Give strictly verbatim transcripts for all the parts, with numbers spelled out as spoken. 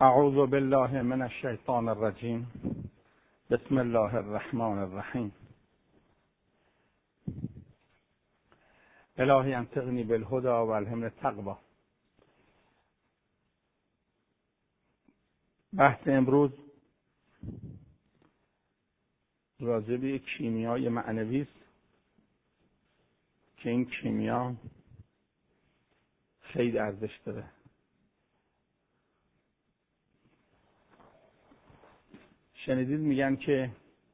اعوذ بالله من الشیطان الرجیم. بسم الله الرحمن الرحیم. الهی انطقنی بالهدى و الهمنی التقوی. بحث امروز راجع به کیمیای معنوی است که این کیمیا خیلی ارزش داره. شنیدید میگن که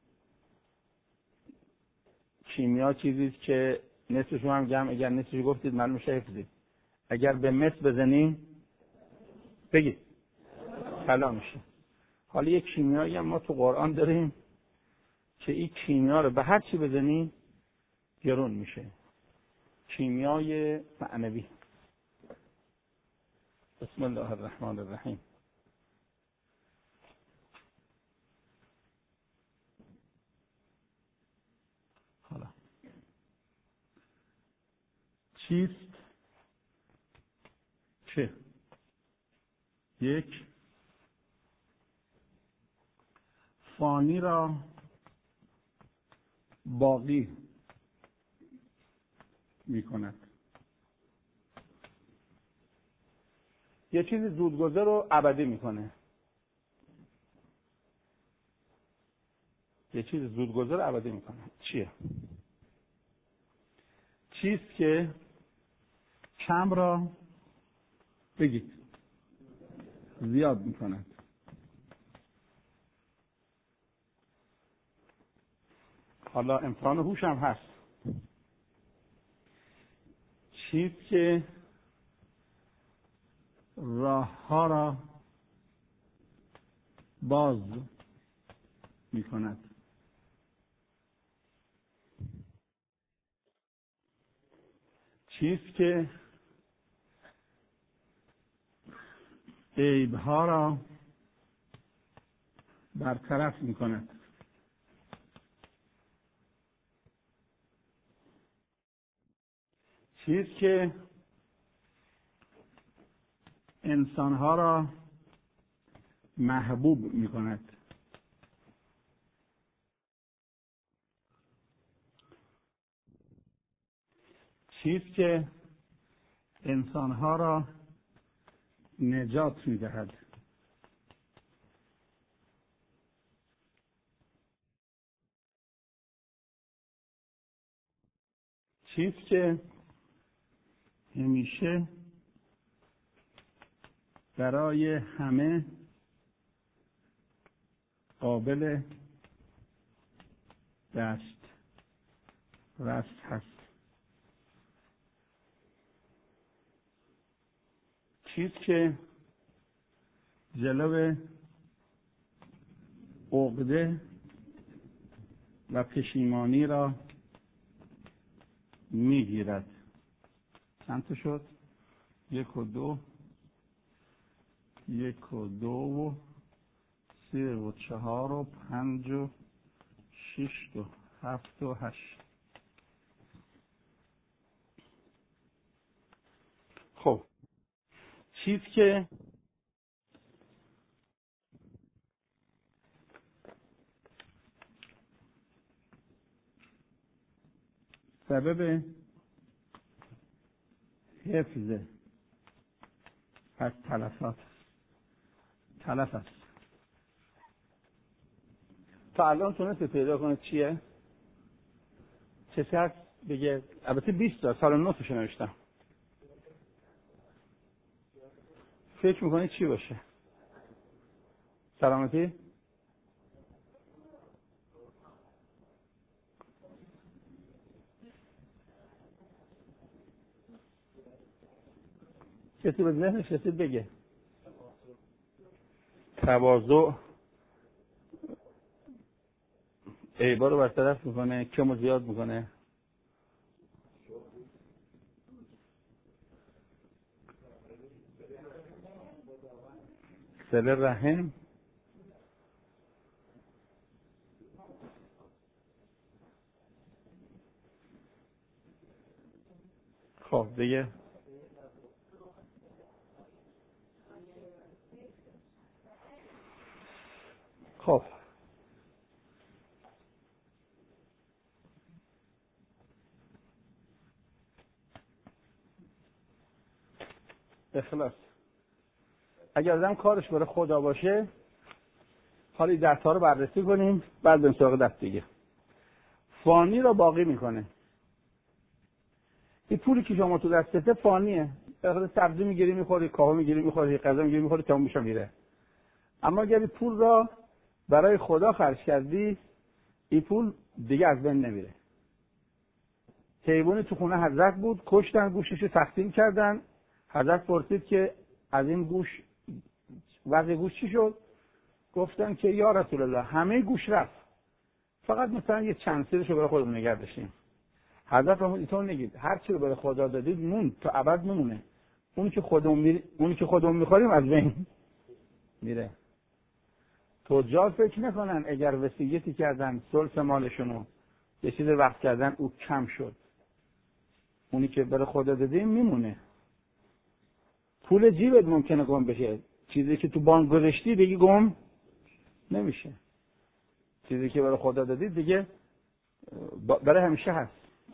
کیمیا چیزی است که نصفش هم گم، اگر نصفش گفتید معلوم شه حفظید. اگر به مس بزنین بگید طلا میشه. حالا یک کیمیایی هم ما تو قرآن داریم که این کیمیا رو به هر چی بزنین گرون میشه. کیمیای معنوی. بسم الله الرحمن الرحیم. حالا چیست که یک فانی را باقی می کند؟ یه چیز زودگذر رو ابدی میکنه. یه چیز زودگذر رو ابدی میکنه. چیه؟ چیست که کم را بگید زیاد میکند؟ حالا امکان هوش هم هست. چیست که راه ها را باز میکند؟ چیست که عیبها را برطرف میکند؟ چیست که انسانها را محبوب میکند؟ چیست که انسانها را نجات میدهد؟ چیست که همیشه برای همه قابل دست رست هست؟ چیست که جلو عقده و پشیمانی را میگیرد؟ چند تا شد؟ یک و دو یک و دو و سه و چهار و پنج و شش و هفت و هشت. خب چیز که سبب حفظ از تلفات تلف است. تا الان تونسته پیدا کنه چیه؟ کسی هست بگه؟ البته بیست تا سال نوتش نوشتم. فکر میکنی چی باشه؟ سلامتی؟ کسی به ذهنش رسید بگه؟ تواضع عیبا رو برطرف میکنه، کمو زیاد میکنه. صله رحم، خب دیگه خب اخلاص اگر آدم کارش برای خدا باشه، حالا این دست‌ها رو بررسی کنیم بعد بریم سراغ دست دیگه. فانی رو باقی میکنه. این پولی که شما تو دستته فانیه. بخاطر سبزی میگیری میخوری، کاهو میگیری میخوری، غذا میگیری میخوری، تموم میشه میره. اما اگر این پول را برای خدا خرج کردی، این پول دیگه از بین نمیره. حیوانی تو خونه حضرت بود، کشتن، گوشش رو تقسیم کردن. حضرت پرسید که از این گوش وضع گوش چی شد؟ گفتن که یا رسول الله همه گوش رفت، فقط مثلا یه چند سیرشو برای خودمون نگه داشتیم. حضرت فرمود اینطور نگید، هر چی رو برای خدا دادید مون تا ابد میمونه. اونی که خودمون می... اونی که خودمون میخوریم از بین میره. تجار فکر نکنن اگر وصیتی کردن ثلث مالشونو یه چیز وقت کردن او کم شد، اونی که برای خدا دادیم میمونه. پول جیبت ممکنه گم بشه، چیزی که تو بانک گذاشتی دیگه گم نمیشه. چیزی که برای خدا دادید دیگه برای همیشه هست.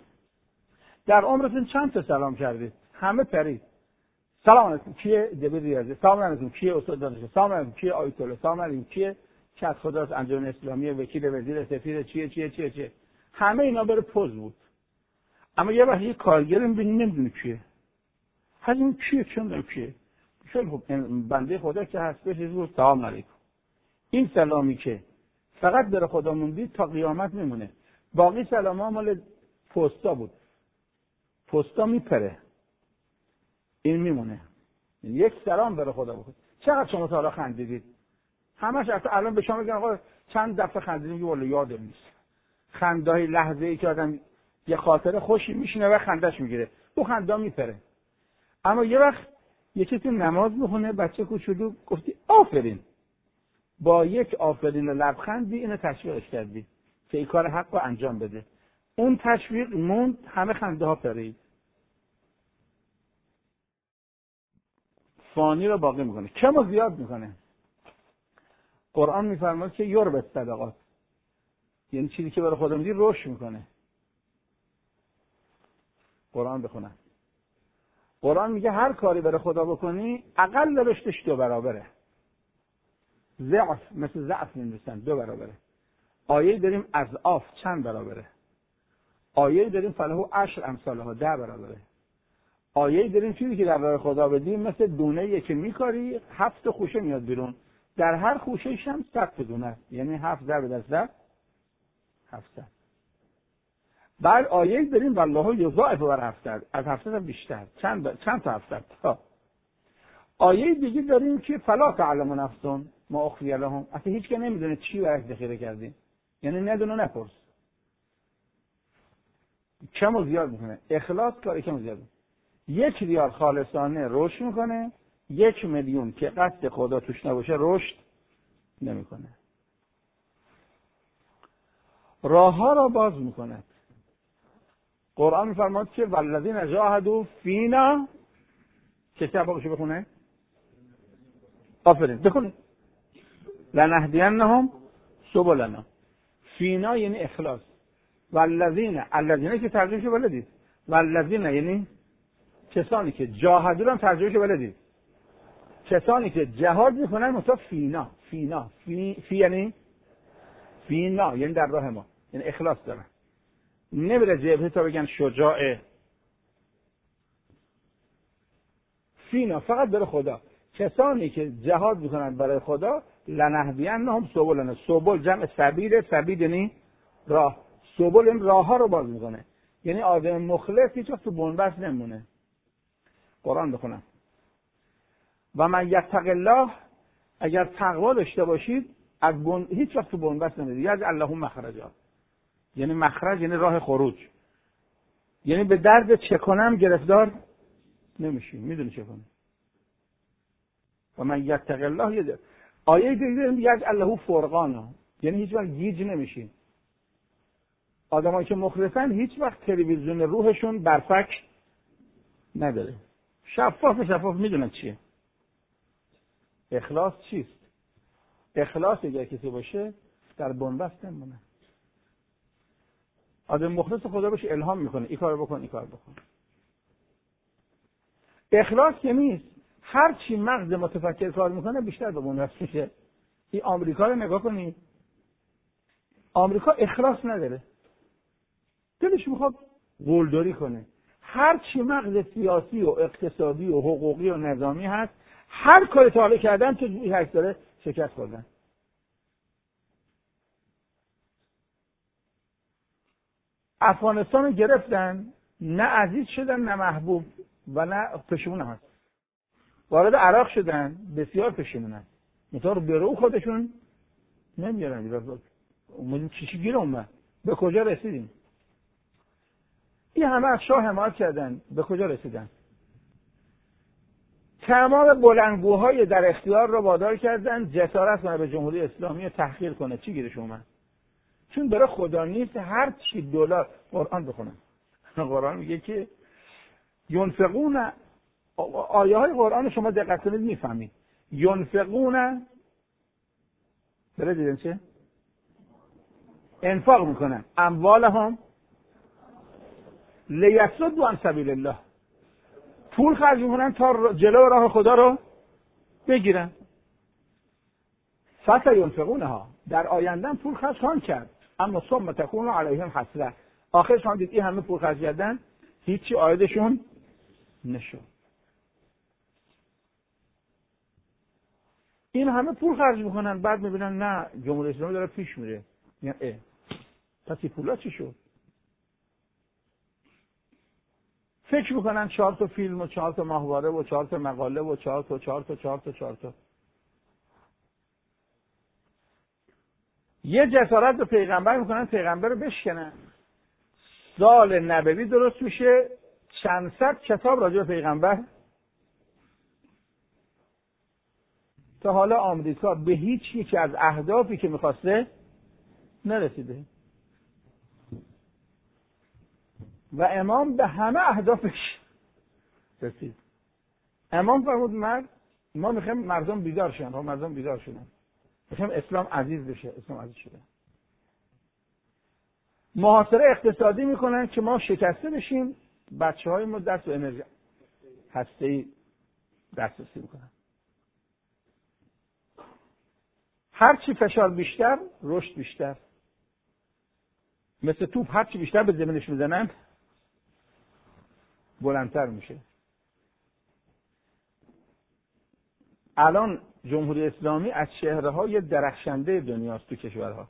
در عمرتون چند تا سلام کردید؟ همه پرید. سلام علیکم کیه؟ دبیر ریاضی. سلام علیکم کیه؟ استاد دانشگاه. سلام علیکم کیه؟ آیت الله. سلام علیکم کیه؟ چت خداست، انجمن اسلامی، وکیل وزیر سفیر، چیه چیه چیه چیه. همه اینا برای پوز بود. اما یه وقت یه کارگر می‌بینی نمیدونه کیه. همین کیه چون کیه؟ خیلی خوب بنده خدا که هست بهش گفت سلام علیکم. این سلامی که فقط برای خدا موندی تا قیامت میمونه. باقی سلاما مال پستا بود. پستا میپره. این میمونه. یک سلام برای خدا بکنید. چقدر شما تا حالا خندیدید؟ همش اصلا الان به شما میگن آقا چند دفعه خندیدیم که والله یادم نیست. خندای لحظه‌ای که آدم یه خاطره خوشی میشینه و خندش میگیره. تو خندا میپره. اما یه وقت یه کسی نماز میخونه، بچه کوچولو گفتی آفرین. با یک آفرین و لبخندی اینو تشویقش کردی که این کار حق رو انجام بده. اون تشویق موند، همه خنده ها پرید. فانی رو باقی میکنه، کم و زیاد میکنه. قرآن میفرماید که یربط صدقات، یعنی چیزی که برای خدا میدی رشد میکنه. قرآن بخونم. قرآن میگه هر کاری برای خدا بکنی اقل رشدش دو برابره. ضعف مثل ضعف می‌نویسن دو برابره. آیه داریم اضعاف چند برابره. آیه داریم فله عشر امثالها ده برابره. آیه داریم چیزی که در راه خدا بدیم مثل دونه‌ای که میکاری هفت خوشه میاد بیرون، در هر خوشه‌ش هم صد دونه است، یعنی هفت ضرب در صد هفتصد. بعد آیه داریم والله یضاعف بر هفتصد، از هفتصد هم بیشتر، چند چند تا هفتصد تا. آیه دیگه داریم که فلا تعلم نفس ما اخفی لهم، اصلا هیچ که نمیدونه چی برای ذخیره کردیم، یعنی ندونه نپرس. کم و زیاد میکنه. اخلاص کاری کم و زیاد میکنه. یک ریال خالصانه رشد میکنه، یک میلیون که قصد خدا توش نباشه رشد نمیکنه. راه ها را باز میکنه. قرآن میفرماد که والذین جاهدوا فینا، کسی باقیشو بخونه؟ آفرین بخونه. لنهدینهم سبلنا. فینا یعنی اخلاص. والذین، الذین که ترجمهش بلدید. والذین یعنی کسانی که جاهدوا هم ترجمهش بلدید. کسانی که جهاد میکنن مثلا فینا، فینا، فی, فی یعنی فینا یعنی در راه ما، یعنی اخلاص دارن. نمیره جبهه تا بگن شجاعه. فینا فقط برای خدا. کسانی که جهاد میکنن برای خدا لنهدینهم سبلنا. سبل جمع سبیل، سبیل یعنی راه. سبل این راه ها رو باز میکنه. یعنی آدم مخلص هیچ وقت تو بنبست نمونه. قرآن بخونم. و من یتق الله، اگر تقوا داشته باشید از بن... هیچ وقت تو بنبست نمیره. یعنی اللهم مخرجا، یعنی مخرج یعنی راه خروج، یعنی به درد چه کنم گرفتار نمیشی، میدونی چه کنی. و من یتق الله یه آیه دیگه میگه الله فرقانا، یعنی هیچ وقت گیج نمیشین. آدمایی که مخلصن هیچ وقت تلویزیون روحشون برفک نداره. شفاف شفاف میدونن چیه. اخلاص چیست؟ اخلاص اگر کسی باشه در بنبست نمونه. آدم مخلص خدا باشه الهام میکنه این کارو بکن این کارو بکن. اخلاص که نیست، هر چی مغز متفکر کار میکنه بیشتر به بنبست میشه. این آمریکا رو نگاه کنید، آمریکا اخلاص نداره، دلش میخواد قلدری کنه. هر چی مغز سیاسی و اقتصادی و حقوقی و نظامی هست، هر کاری تا حالا کردن تو این هشت ساله شکست خوردن. افغانستان رو گرفتن، نه عزیز شدن نه محبوب و نه پشیمون هست. وارد عراق شدن، بسیار پشیمونن. مطور برو خودشون نمیارن. اومدیم چی چی گیر اومد؟ به کجا رسیدیم؟ این همه از شاه حمایت کردن، به کجا رسیدن؟ تمام بلندگوهای در اختیار رو وادار کردن جسارت کنه به جمهوری اسلامی رو تحقیر کنه. چی گیرش اومد؟ چون برای خدا نیست هر چی دلار. قرآن بخونم، قرآن میگه که ینفقون، آیه های قرآن شما دقت کنید میفهمید. ینفقون برای دیدن چه؟ انفاق میکنن اموالهم لیصدوا عن سبیل الله، پول خرج میکنن تا جلو راه خدا رو بگیرن. فسینفقونها، در آینده پول خرج خواهند کرد، اما ثم تکون علیهم حسرة، آخرش هم دید این همه پول خرج کردن هیچی عایدشون نشد. این همه پول خرج میکنن بعد میبینن نه جمهوری اسلامی داره پیش میره، میگن اه پس این پولا چی شد؟ فکر میکنن چهار تا فیلم و چهار تا ماهواره و چهار تا مقاله و چهار تا چهار تا چهار تا چهار تا. یه جسارت به پیغمبر میکنن، پیغمبر رو بشکنن. سال نبوی درست میشه، چند صد کتاب راجع به پیغمبر. تا حالا آمریکا به هیچ یکی از اهدافی که میخواسته نرسیده و امام به همه اهدافش رسید. امام فرمود مرد ما میخوایم مردم بیدار شن، ها مردم بیدار شدن، میخوایم اسلام عزیز بشه، اسلام عزیز شده. محاصره اقتصادی میکنن که ما شکسته بشیم، بچه های ما دست و انرژی هسته‌ای دسترسی میکنن. هر چی فشار بیشتر رشد بیشتر، مثل توپ هر چی بیشتر به زمینش میزنن بلندتر میشه. الان جمهوری اسلامی از چهره‌های درخشنده دنیاست تو کشورها.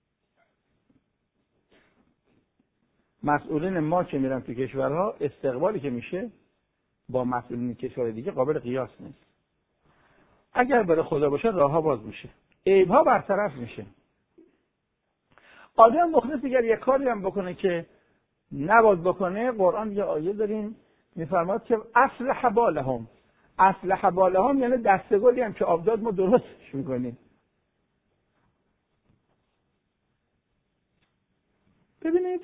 مسئولین ما که میرن تو کشورها استقبالی که میشه با مسئولین کشور دیگه قابل قیاس نیست. اگر برای خدا باشه راهها باز میشه، عیب‌ها برطرف میشه. آدم مخلص اگر یک کاری هم بکنه که نباید بکنه، قرآن یه آیه داریم میفرماد که اصلح بالهم، اصلح بالهم یعنی دستگلی هم که آبداد ما درستش میکنیم. ببینید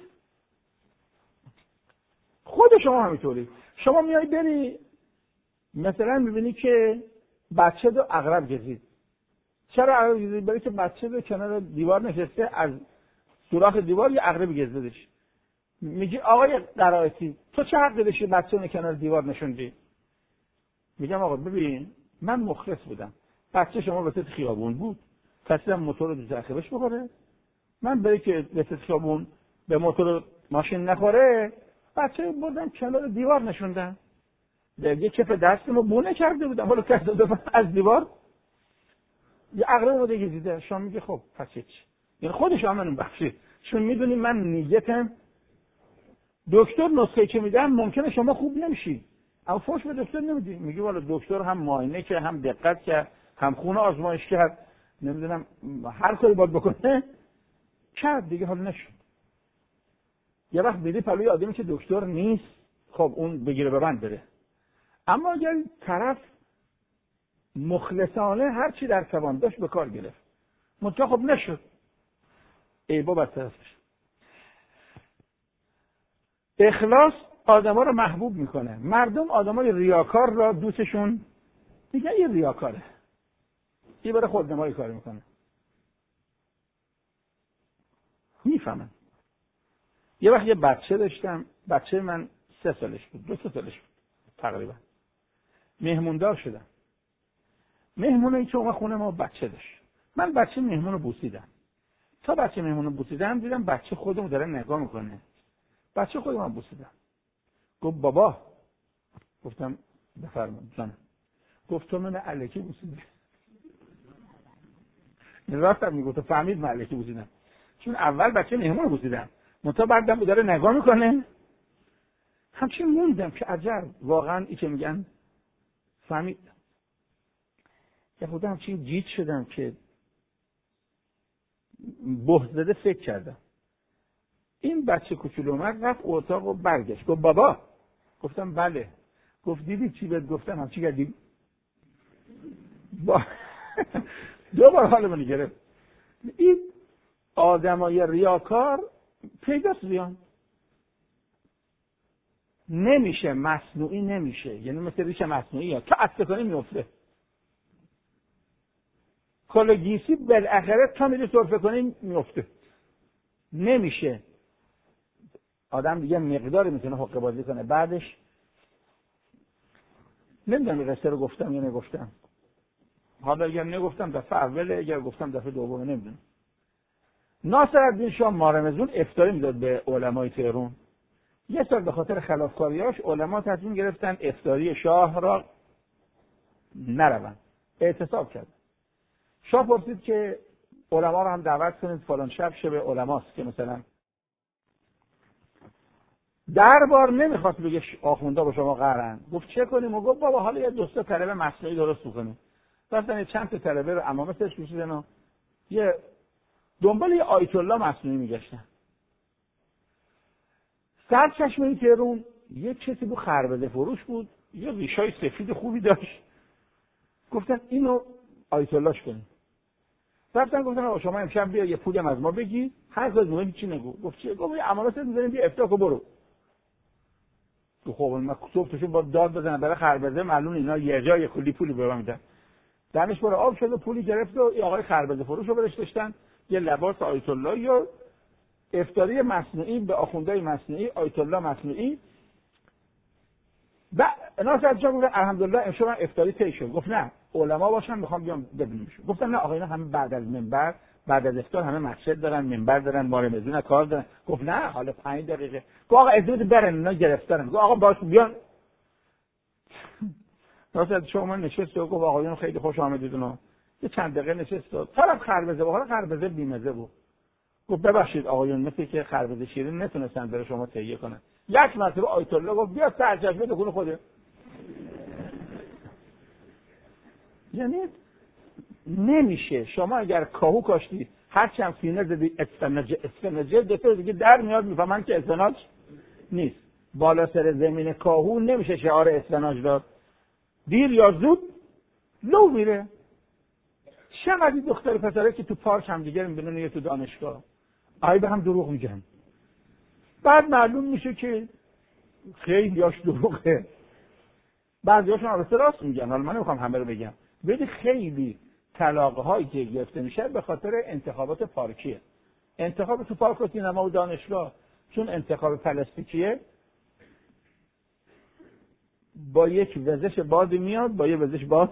خود شما همینطوری، شما میای بری مثلا میبینی که بچه دو عقرب گزید. چرا عقرب گزید؟ برای که بچه دو کنار دیوار نشسته، از سوراخ دیوار یه عقرب گزیدش. میگی آقای قرائتی تو چه حق داشتی بچه رو کنار دیوار نشوندی؟ میگم آقا ببین من مخلص بودم، بچه شما وسط خیابون بود، کسی هم موتور رو دوزخش بخوره، من برای که وسط خیابون به موتور ماشین نخوره بچه بردم کنار دیوار نشوندم، دیگه کف دستمو بونه کرده بودم، حالا کسی دادم از دیوار یه عقرب رو دیگه دیده. شما میگه خب پس چی؟ یعنی خودش هم منو بخشید، چون میدونی من نیتم دکتر نسخه که میدم ممکنه شما خوب نمیشی، اما فوش به دکتر نمیدی، میگی والا دکتر هم معاینه که هم دقت کرد هم خون آزمایش کرد، نمیدونم هر کاری باید بکنه کرد دیگه، حال نشد. یه وقت بیدی پلوی آدمی که دکتر نیست، خب اون بگیره به من بره. اما اگر طرف مخلصانه هر چی در توان داشت به کار گرفت، منتها خب نشد، ای بابا طرفش. اخلاص آدما رو محبوب میکنه. مردم آدمای ریاکار را دوستشون میگن این ریاکاره، این برای خودنمایی کار میکنه. میفهمن. یه وقت یه بچه داشتم، بچه من سه سالش بود، دو سه سالش بود تقریبا. مهموندار شدم. مهمونی که اومد خونه ما بچه داشت. من بچه مهمون رو بوسیدم. تا بچه مهمون رو بوسیدم دیدم بچه خودمو داره نگاه میکنه. بچه خودمو بوسیدم. گفت بابا. گفتم بفرمایید جانم. گفت تو من الکی بوسیدی. راستم میگفت فهمید من الکی بوسیدم. چون اول بچه مهمون رو بوسیدم. منتها بعدم داره نگاه میکنه. همچین موندم که عجب واقعا ای که میگن فهمید. یه خودم همچین جیت شدم که بهت زده فکر کردم. این بچه کوچولو اومد رفت اتاق و برگشت. گفت بابا. گفتم بله. گفت دیدی چی بهت گفتم؟ هم چی کردی؟ با... دو بار حال منو گرفت. این آدمای ریاکار پیداست بیان. نمیشه، مصنوعی نمیشه. یعنی مثل ریش مصنوعی ها تا عطسه کنی میفته. کلگیسی بالاخره تا میری سرفه کنی میفته. نمیشه. آدم دیگه مقداری میتونه حقه بازی کنه. بعدش نمیدونم این قصه رو گفتم یا نگفتم. حالا اگر نگفتم دفعه اوله، اگر گفتم دفعه دومه نمیدونم. ناصرالدین شاه مارمزون افتاری میداد به علمای تهران. یه سال به خاطر خلافکاریاش علما تصمیم گرفتن افتاری شاه را نروند. اعتصاب کرد. شاه پرسید که علما رو هم دعوت کنید فلان شب شب علماست که مثلا دربار نمیخواست بگه آخوندا با شما قرن. گفت چه کنیم؟ و گفت بابا حالا یه دوستا طلبه مصنوعی درست کنیم. مثلا چند تا طلبه رو امامه سرش کشیدن و یه دنبال یه آیت الله مصنوعی میگشتن. سرچشمه تهران یه کسی بود خربزه فروش بود، یه ریشای سفید خوبی داشت. گفتن اینو آیت اللهش کنیم. رفتن گفتن شما امشب بیا یه پولم از ما بگی، هر کاری مهم چی نگو. گفت چیه؟ گفت امامه سرش میذاریم بیا افتاق و برو. خب من صبحشون با داد بزنن برای خربزه معلوم اینا یه جای کلی پولی به من میدن. دمش برو آب شد و پولی گرفت و این آقای خربزه فروش رو برش داشتن یه لباس آیت الله یا افتاری مصنوعی به آخوندهای مصنوعی، آیت الله مصنوعی. بعد ناصرالدین شاه گفت الحمدلله امشب من افتاری طی شد. گفت نه علما باشن میخوام بیام ببینیمشون. گفتن نه آقا اینا همه بعد از منبر، بعد از افطار همه مسجد دارن، منبر دارن، مارمزون کار دارن. گفت نه حالا پنج دقیقه. گفت آقا اجازه برن اینا گرفتارن. گفت آقا باش بیان. ناصرالدین شاه من نشست و گفت آقایون خیلی خوش آمدید اونها. یه چند دقیقه نشست و طرف خربزه بود. حالا خربزه بیمزه بود. گفت ببخشید آقایون مثل که خربزه شیرین نتونستن برای شما تهیه کنن. یک مرتبه آیت الله گفت بیا سرچشمه دکون خوده. یعنی نمیشه. شما اگر کاهو کاشتی هر چند سینه زدی اسفناج اسفناج دفعه دیگه در میاد میفهمن که اسفناج نیست. بالا سر زمین کاهو نمیشه شعار اسفناج داد. دیر یا زود لو میره. چقدر دختر پسره که تو پارک هم دیگه میبینن یا تو دانشگاه آی به هم دروغ میگن. بعد معلوم میشه که خیلی هاش دروغه. بعضی هاشون البته راست میگن. حالا من نمیخوام همه رو بگم. ولی خیلی طلاق هایی که گرفته میشه به خاطر انتخابات پارکیه. انتخاب تو پارک و سینما و دانشگاه چون انتخاب پلاستیکیه با یک وزش باد میاد با یک وزش باد.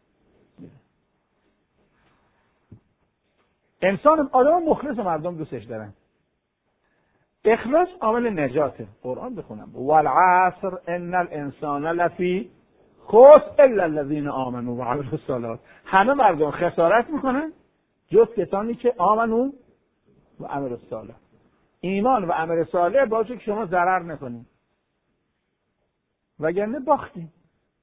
انسان آدم مخلص و مردم دوستش دارن. اخلاص عامل نجاته. قرآن بخونم والعصر ان الانسان لفی خسر الا الذين آمنوا وعملوا الصالحات. همه مردم خسارت میکنن جز کسانی که آمنو و عملوا الصالحات. ایمان و عمل صالح باشه که شما ضرر نکنید وگرنه باختیم.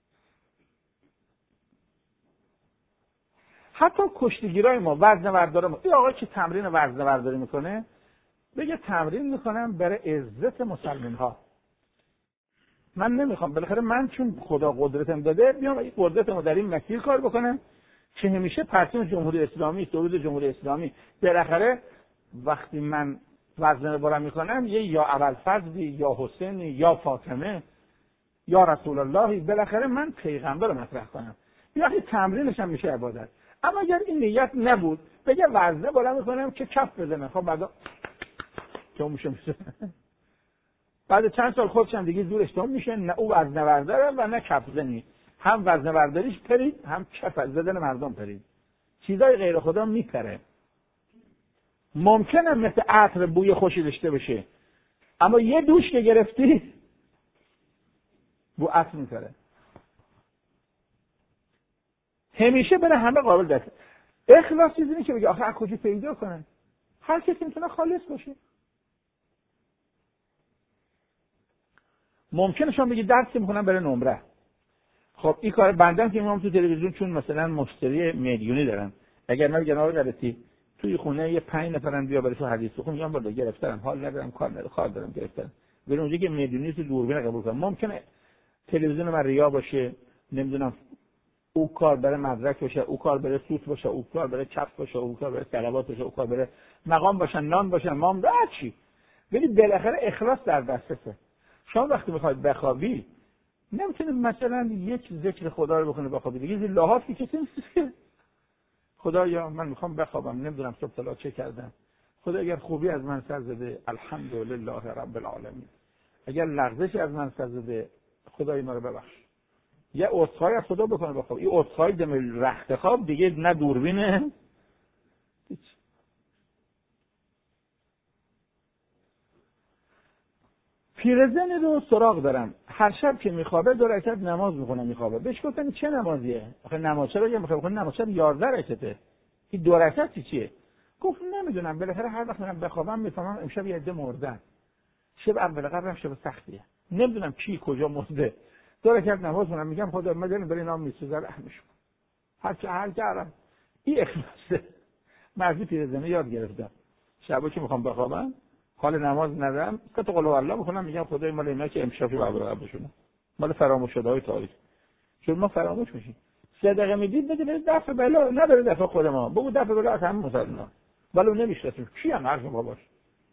حتی کشتیگیرای ما وزنه بردار ما این آقای که تمرین وزنه برداری میکنه بگه تمرین میکنم برای عزت مسلمان ها. من نمیخوام بالاخره من چون خدا قدرتم داده بیام این قدرتمو در این مسیر کار بکنم که همیشه پرچم جمهوری اسلامی سرود جمهوری اسلامی. بالاخره وقتی من وزنه بارم میکنم یه یا ابوالفضلی یا حسینی یا فاطمه یا رسول الله بالاخره من پیغمبر رو مطرح کنم. این وقتی تمرینش هم میشه عبادت. اما اگر این نیت نبود بگه وزنه بالا میکنم که کف بزنم، خب بعدا تو میشه میشه بعد چند سال خودشم دیگه زورش تموم میشه، نه او وزنه برداره و نه کف زنی، هم وزنه برداریش پرید هم کف زدن مردم پرید، چیزای غیر خدا میپره. ممکنه مثل عطر بوی خوشی داشته باشه اما یه دوش که گرفتی بو عطر میپره. همیشه بره همه قابل دست. اخلاص چیزی نیست که بگه آخه از کجا پیدا کنن، هر کسی میتونه خالص باشه. ممکنه شما بگید درس میخونم برای نمره، خب این کار بندن که میام تو تلویزیون چون مثلا مشتری میلیونی دارن، اگر من بگم آقا غلطی توی خونه یه پنج نفرن بیا براشون حدیث بخون، میگم بالا گرفتم حال ندارم کار ندارم کار دارم گرفتم، بریم اونجا که میلیونی تو دوربین قبول کنم. ممکنه تلویزیون من ریا باشه، نمیدونم او کار برای مدرک باشه، او کار برای سوت باشه، او کار برای چپ باشه، او کار برای صلوات باشه، او کار برای مقام باشه، نان باشه، مام ده چی، ولی بالاخره اخلاص در دستته. شما وقتی میخواید بخوابی نمیتونید مثلا یک ذکر خدا رو بکنید بخوابید، دیگه لحافی کسی نیست که خدایا من میخوام بخوابم نمیدونم صبح تا چه کردم، خدا اگر خوبی از من سر زده الحمدلله رب العالمین، اگر لغزشی از من سر زده خدای ما رو ببخش، یه عذرخواهی از خدا بکنه بخواب. این عذرخواهی دم رخت خواب دیگه نه دوربینه هیچ. پیرزن رو سراغ دارم، هر شب که میخوابه دو رکعت نماز میخونه میخوابه. بهش گفتن چه نمازیه؟ آخه نماز چرا یه میخوابه نماز چرا یازده رکعته؟ این دو رکعت چیه؟ گفت نمیدونم بالاخره هر وقت من بخوابم میفهمم امشب یه عده مردن. شب اول قبرم شب سختیه. نمیدونم کی کجا مرده. دو رکعت نماز میخونم میگم خدا مدن برای نام میسوزه رحمش کن. هر چه هر کردم. این اخلاصه. مرزی پیرزنه یاد گرفتم. شبا که میخوام بخوابم حال نماز ندارم که تو قول الله بخونم میگم خدای مال اینا که امشب رو عبر بشونم مال فراموش شده های تاریخ، چون ما فراموش میشیم. صدقه میدید بده به دفع بلا نداره دفع خود ما، بگو دفع بلا از همه مسلمان ولو نمیشناسیم کی هم حرف ما باش.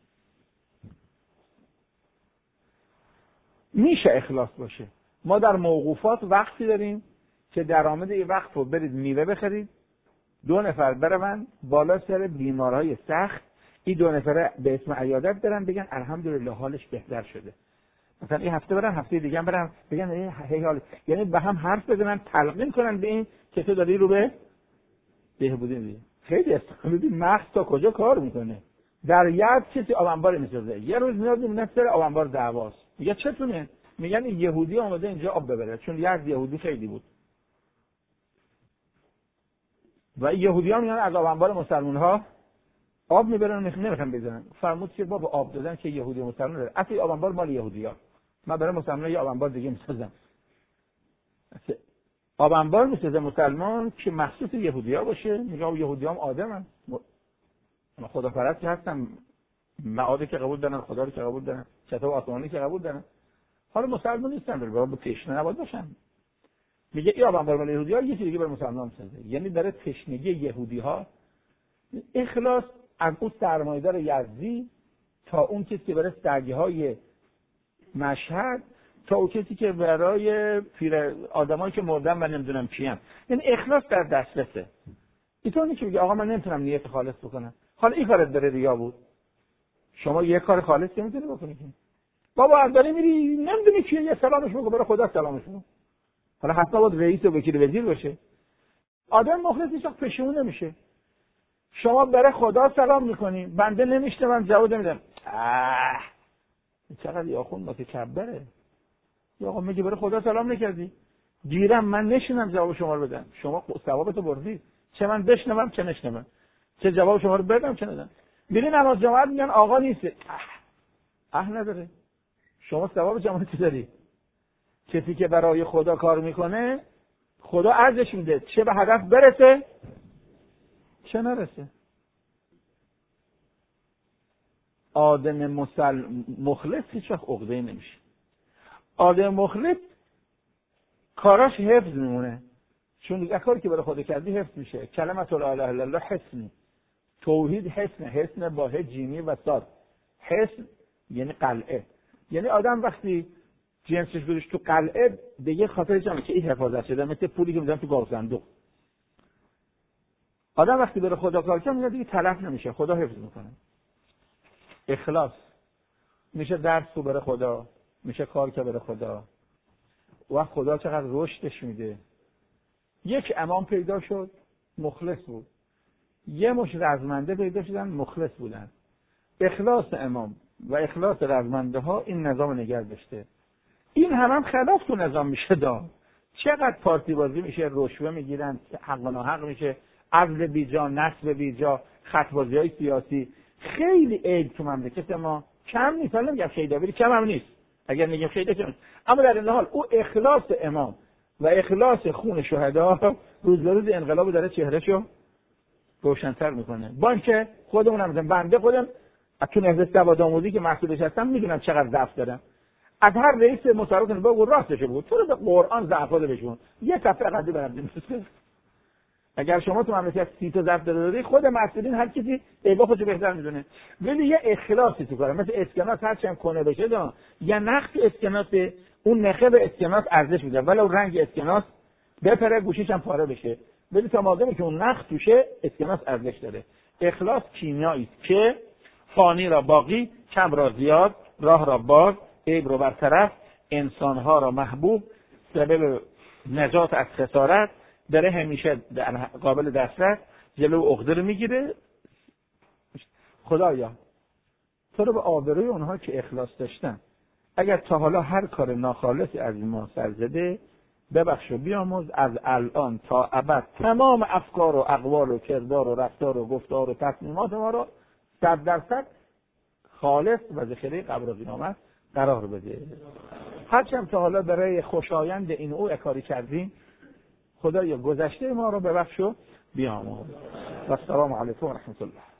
میشه اخلاص باشه. ما در موقوفات وقتی داریم که درآمد این وقت رو برید میوه بخرید، دو نفر برون بالا سر بیمارهای سخت، این دو نفره به اسم عیادت برن بگن الحمدلله حالش بهتر شده. مثلا این هفته برن هفته دیگه هم برن بگن هی حال، یعنی به هم حرف بزنن تلقین کنن به این که تو داری رو به بهبودی میری. خیلی استفاده مغز تا کجا کار میکنه. در یاد کسی آب انبار میسازه، یه روز میاد میونه سر آب انبار دعواست، میگه چتونه؟ میگن این یهودی اومده اینجا آب ببره، چون یاد یهودی خیلی بود و یهودیان میان از آب انبار مسلمان ها آب میبرن نمیخوام بزنن. فرمود که بابا آب دادن که یهودی مسلمان داره، اصلا آب انبار مال یهودی‌ها، من برای مسلمان یه آب انبار دیگه میسازم. آب انبار میسازه مسلمان که مخصوص یهودی‌ها باشه، میگم یهودیام آدمن، خدا پرست هستن، معاده که قبول دارن، خدا رو که قبول دارن، کتاب آسمانی که قبول دارن، حالا مسلمان نیستن برای بابا تشنه نباید باشن. میگه این آب انبار مال یهودی‌ها یه چیز دیگه برای مسلمان میسازه، یعنی داره تشنگی یهودی‌ها. اخلاص از اون سرمایه‌دار یزدی تا اون کسی که برای سگ‌های مشهد تا اون کسی که برای پیر آدمایی که مردن و نمیدونم کیان، یعنی اخلاص در دسترسه. اینطور نیست که بگی آقا من نمیتونم نیت خالص بکنم، حالا این کارت داره ریا بود، شما یه کار خالص نمیتونی بکنی. بابا از داری میری نمیدونی کیه، یه سلامش بگو برای خدا سلامش بگو، حالا حتما باید رئیس و وکیل وزیر باشه. آدم مخلص هیچ وقت پشیمون نمیشه. شما برای خدا سلام میکنی، بنده نمیشنوم جواب نمیدم، اه چقدر یاخون متکبره. یا آقا میگه برای خدا سلام نکردی، دیرم من نشینم جواب شما رو بدم، شما ثوابتو بردی، چه من بشنوم چه نشنوم، چه جواب شما رو بدم چه ندم. میری نماز جماعت میگن آقا نیست، اه اه نداره، شما ثواب جماعتی داری. کسی که برای خدا کار میکنه خدا ارزش میده، چه به هدف برسه چه نرسه. آدم مسل... مخلص هیچ وقت عقده‌ای نمیشه. آدم مخلص کاراش حفظ میمونه، چون دیگه کاری که برای خدا کردی حفظ میشه. کلمت لا اله الا الله حسن، توحید حسن، حسن با ه جیمی و صاد، حسن یعنی قلعه، یعنی آدم وقتی جنسش گذاشت تو قلعه دیگه خاطرش هم که این حفاظت شده، مثل پولی که میذارن تو گاو صندوق. آدم وقتی بره خدا کار کنه میگه دیگه تلف نمیشه، خدا حفظ میکنه. اخلاص میشه درس رو بره خدا، میشه کار که بره خدا. و خدا چقدر رشدش میده. یک امام پیدا شد مخلص بود، یه مش رزمنده پیدا شدن مخلص بودن. اخلاص امام و اخلاص رزمنده ها این نظام نگه داشته. این هم هم خلاف تو نظام میشه داد. چقدر پارتی بازی میشه، رشوه میگیرن، حق و ناحق میشه، عزل بیجا، نصب بیجا، خط بازی های سیاسی. خیلی عیب تو مملکت ما کم نیست. حالا نمیگم خیلی دبیری کم هم نیست، اگر میگم خیلی کم نیست، اما در این حال او اخلاص امام و اخلاص خون شهدا روز به روز انقلاب داره چهرهشو روشن‌تر میکنه. با اینکه خودمونم بنده خودم تو نهضت سواد آموزی که مسئولش هستم میدونم چقدر ضعف دارم. از هر رئیس مصارف کنه بگو راستشو بگو، تو رو به قرآن ضعفات بشون یه صفحه قضیه برام. اگر شما تو مملکت سی تا ضعف داری، خود مسئولین هر کسی ایبا خودشو بهتر میدونه. ولی یه اخلاصی تو کاره، مثل اسکناس هر چند کنه بشه دا یا نقش اسکناس، اون نخه به اسکناس ارزش میده ولو رنگ اسکناس بپره گوشیش هم پاره بشه، ولی تا موقعی که اون نقش توشه اسکناس ارزش داره. اخلاص کیمیایی است که فانی را باقی، کم را زیاد، راه را باز، عیب رو برطرف، انسانها را محبوب، سبب نجات از خسارت، داره همیشه قابل دسترس، جلو عقده رو میگیره. خدایا تو رو به آبروی اونها که اخلاص داشتن، اگر تا حالا هر کار ناخالصی از ما سر زده، ببخش و بیاموز از الان تا ابد تمام افکار و اقوال و کردار و رفتار و گفتار و تصمیمات ما رو صد درصد خالص و ذخیره قبر و قیامت قرار بده. هرچند تا حالا برای خوشایند این او اکاری کردیم، خدایا گذشته ما رو ببخش و بیامرز. و السلام علیکم و رحمت الله.